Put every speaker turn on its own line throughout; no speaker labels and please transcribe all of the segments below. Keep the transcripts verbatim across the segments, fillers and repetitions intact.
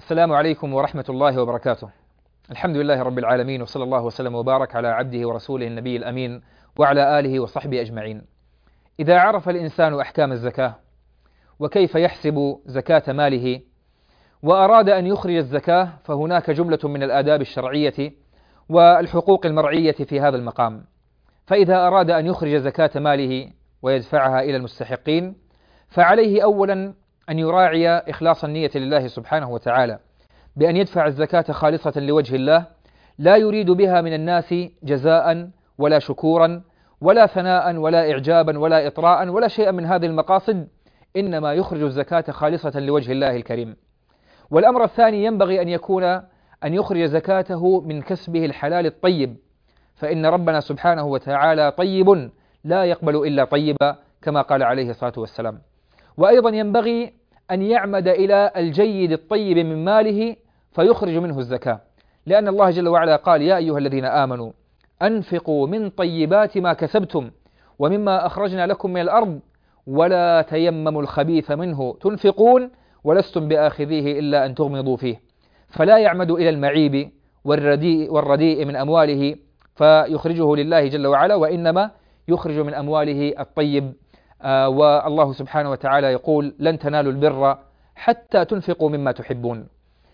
السلام عليكم ورحمة الله وبركاته. الحمد لله رب العالمين، وصلى الله وسلم وبارك على عبده ورسوله النبي الأمين وعلى آله وصحبه أجمعين. إذا عرف الإنسان أحكام الزكاة وكيف يحسب زكاة ماله وأراد أن يخرج الزكاة، فهناك جملة من الآداب الشرعية والحقوق المرعية في هذا المقام. فإذا أراد أن يخرج زكاة ماله ويدفعها إلى المستحقين، فعليه أولا أن يراعي إخلاص النية لله سبحانه وتعالى بأن يدفع الزكاة خالصة لوجه الله، لا يريد بها من الناس جزاء ولا شكورا ولا ثناء ولا إعجابا ولا إطراء ولا شيئا من هذه المقاصد، إنما يخرج الزكاة خالصة لوجه الله الكريم. والأمر الثاني، ينبغي أن يكون أن يخرج زكاته من كسبه الحلال الطيب، فإن ربنا سبحانه وتعالى طيب لا يقبل إلا طيبا كما قال عليه الصلاة والسلام. وأيضا ينبغي أن يعمد إلى الجيد الطيب من ماله فيخرج منه الزكاة، لأن الله جل وعلا قال: يا أيها الذين آمنوا أنفقوا من طيبات ما كسبتم ومما أخرجنا لكم من الأرض ولا تيمموا الخبيث منه تنفقون ولستم بآخذيه إلا أن تغمضوا فيه. فلا يعمد إلى المعيب والرديء, والرديء من أمواله فيخرجه لله جل وعلا، وإنما يخرج من أمواله الطيب. آه والله سبحانه وتعالى يقول: لن تنالوا البر حتى تنفقوا مما تحبون.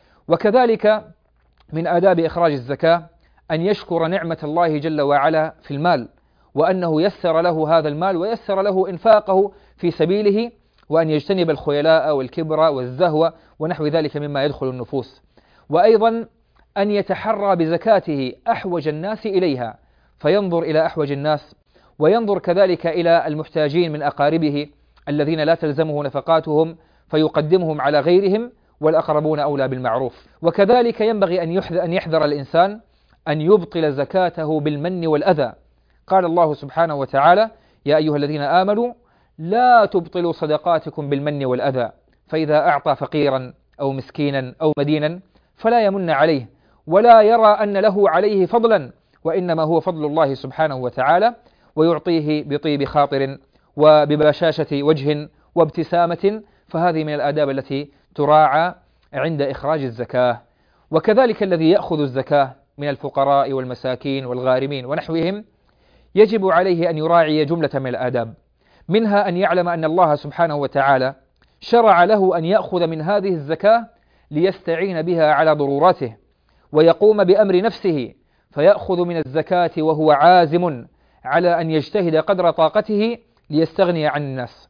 وكذلك من آداب إخراج الزكاة أن يشكر نعمة الله جل وعلا في المال، وأنه يسر له هذا المال ويسر له إنفاقه في سبيله، وأن يجتنب الخيلاء والكبر والزهو ونحو ذلك مما يدخل النفوس. وأيضا أن يتحرى بزكاته أحوج الناس إليها، فينظر إلى أحوج الناس، وينظر كذلك إلى المحتاجين من أقاربه الذين لا تلزمه نفقاتهم فيقدمهم على غيرهم، والأقربون أولى بالمعروف. وكذلك ينبغي أن يحذر الإنسان أن يبطل زكاته بالمن والأذى. قال الله سبحانه وتعالى: يا أيها الذين آمنوا لا تبطلوا صدقاتكم بالمن والأذى، فإذا أعطى فقيرا أو مسكينا أو مدينا فلا يمن عليه ولا يرى أن له عليه فضلا، وإنما هو فضل الله سبحانه وتعالى، ويعطيه بطيب خاطر وببشاشة وجه وابتسامة. فهذه من الآداب التي تراعى عند إخراج الزكاة. وكذلك الذي يأخذ الزكاة من الفقراء والمساكين والغارمين ونحوهم، يجب عليه أن يراعي جملة من الآداب، منها أن يعلم أن الله سبحانه وتعالى شرع له أن يأخذ من هذه الزكاة ليستعين بها على ضروراته، ويقوم بأمر نفسه فيأخذ من الزكاة وهو عازم على أن يجتهد قدر طاقته ليستغني عن الناس.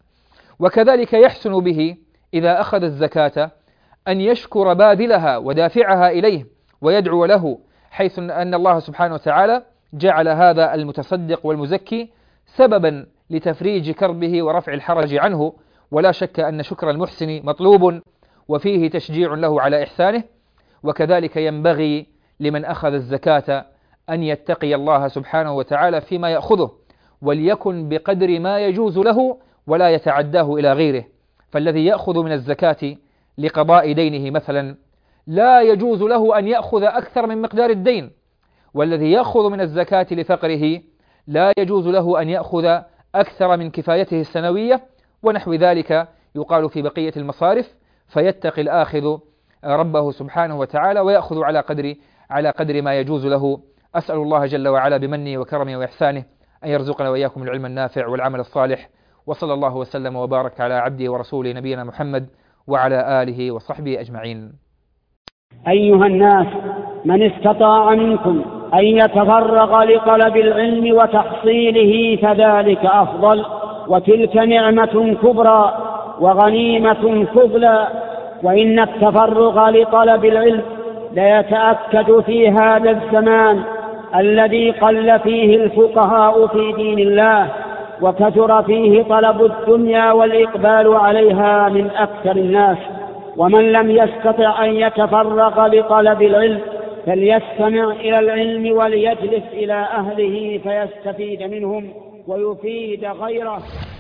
وكذلك يحسن به إذا أخذ الزكاة أن يشكر باذلها ودافعها إليه ويدعو له، حيث أن الله سبحانه وتعالى جعل هذا المتصدق والمزكي سببا لتفريج كربه ورفع الحرج عنه. ولا شك أن شكر المحسن مطلوب وفيه تشجيع له على إحسانه. وكذلك ينبغي لمن أخذ الزكاة أن يتقي الله سبحانه وتعالى فيما يأخذه، وليكن بقدر ما يجوز له ولا يتعداه إلى غيره. فالذي يأخذ من الزكاة لقضاء دينه مثلا لا يجوز له أن يأخذ أكثر من مقدار الدين، والذي يأخذ من الزكاة لفقره لا يجوز له أن يأخذ أكثر من كفايته السنوية ونحو ذلك، يقال في بقية المصارف. فيتقي الآخذ ربه سبحانه وتعالى ويأخذ على قدر على قدر ما يجوز له. أسأل الله جل وعلا بمنه وكرمه وإحسانه أن يرزقنا وإياكم العلم النافع والعمل الصالح، وصلى الله وسلم وبارك على عبده ورسوله نبينا محمد وعلى آله وصحبه أجمعين.
أيها الناس، من استطاع منكم أن يتفرغ لطلب العلم وتحصيله فذلك أفضل، وتلك نعمة كبرى وغنيمة فضلى. وإن التفرغ لطلب العلم ليتأكد في هذا الزمان الذي قل فيه الفقهاء في دين الله، وكثر فيه طلب الدنيا والإقبال عليها من أكثر الناس. ومن لم يستطع أن يتفرغ لطلب العلم فليستمع إلى العلم وليجلس إلى أهله فيستفيد منهم ويفيد غيره.